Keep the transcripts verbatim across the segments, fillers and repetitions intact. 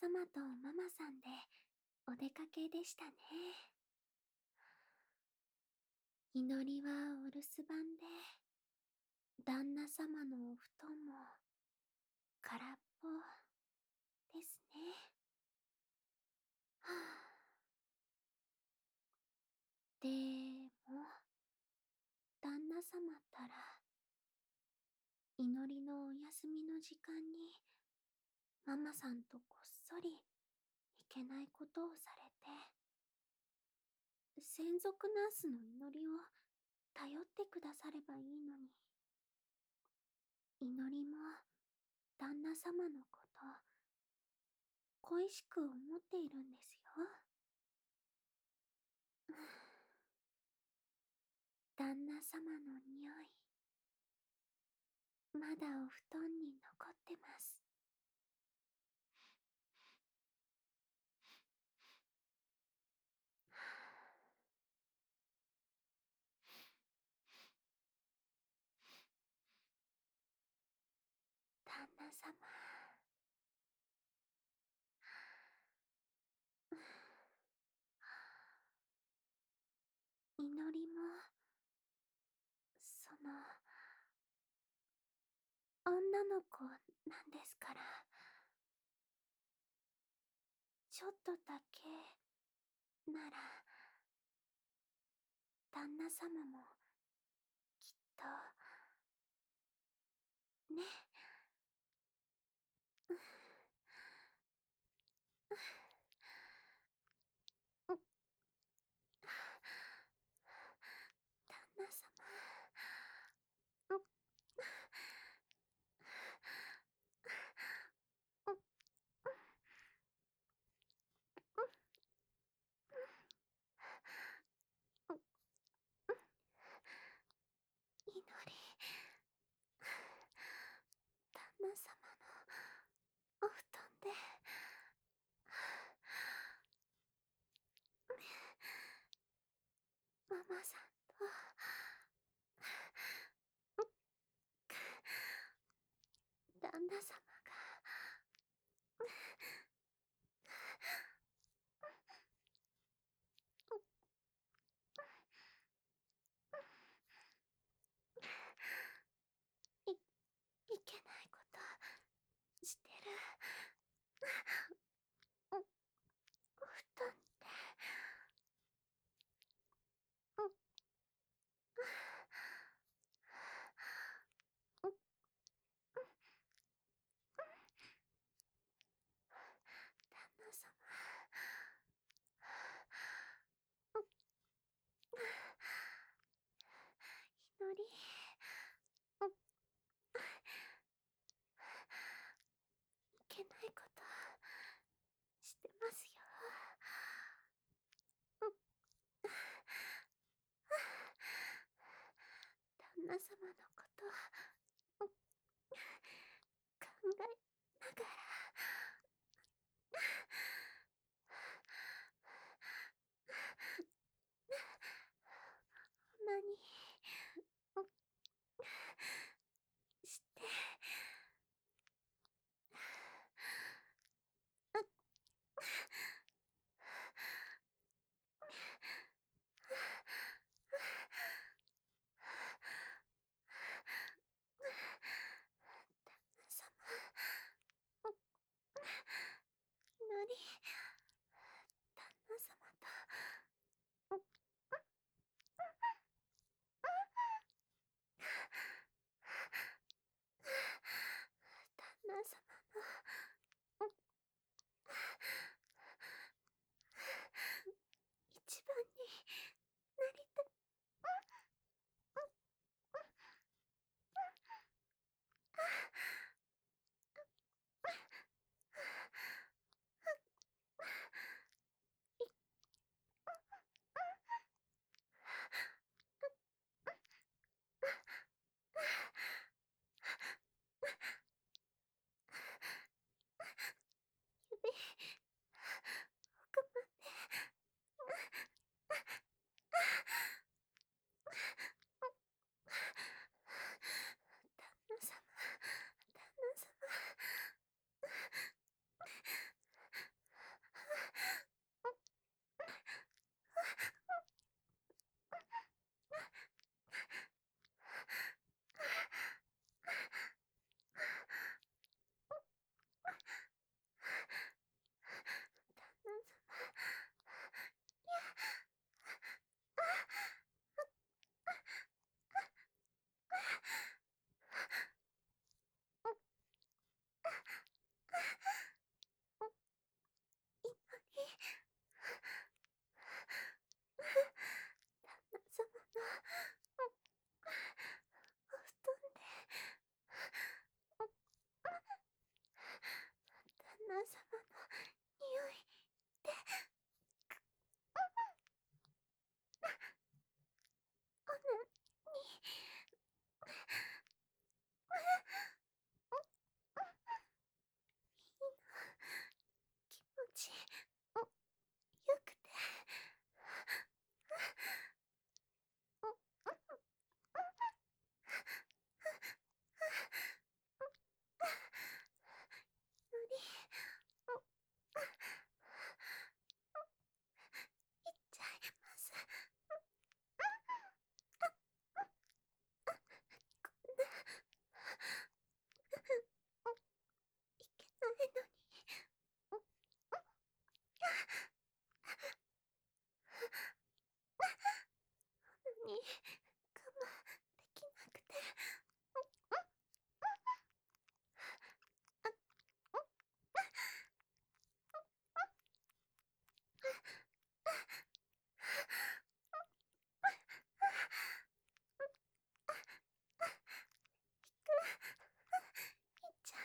様とママさんでお出かけでしたね。祈りはお留守番で、旦那様のお布団も空っぽですね。はあ、でも、旦那様ったら、祈りのお休みの時間に、ママさんとこっそりいけないことをされて、専属ナースの祈りを頼ってくださればいいのに。祈りも旦那様のこと恋しく思っているんですよ。旦那様の匂い、まだお布団に残ってます。旦那様。祈りも、その、女の子なんですから、ちょっとだけ、なら、旦那様も、きっと、ね。旦那様。祈り、旦那様のお布団で、ママさんと、旦那様が、い、いけないことしてる。お、お布団って、お、お、旦那様。祈り、お、いけないことしてますよ。旦那様のことを考えながら、何をして、旦那様、祈り、旦那様と、 我慢できなくて。いっちゃん。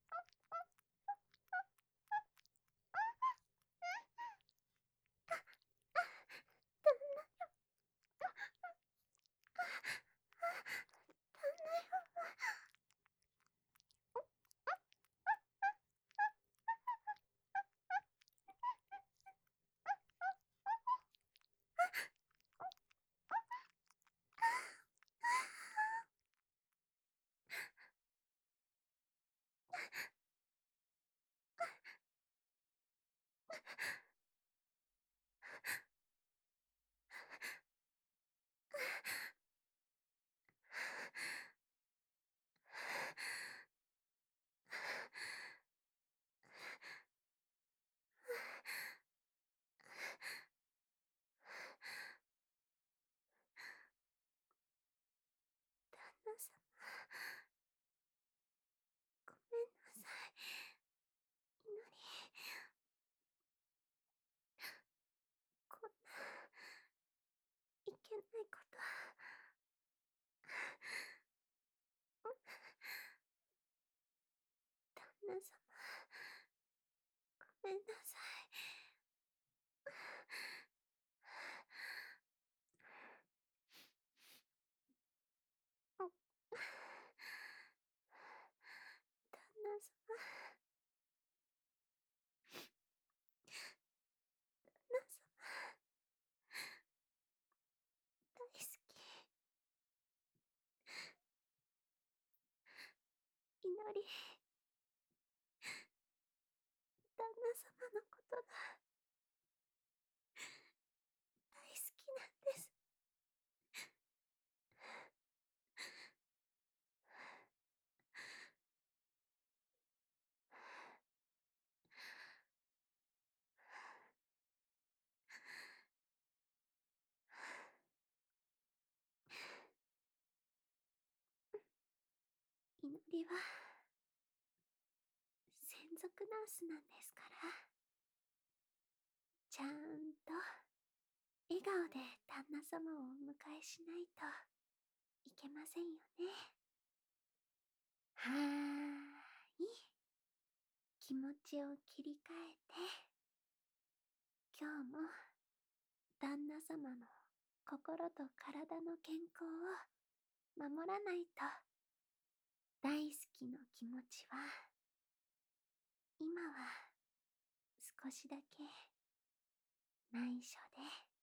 旦那様、ごめんなさい。いのり、こんないけないこと。旦那様、ごめんなさい。旦那様、旦那様、大好き。いのり、旦那様のことが大好きなんです。いのりは専属ナースなんですから、ちゃんと笑顔で旦那様をお迎えしないといけませんよね。はーい。気持ちを切り替えて、今日も旦那様の心と体の健康を守らないと。大好きの気持ちは今は少しだけ内緒で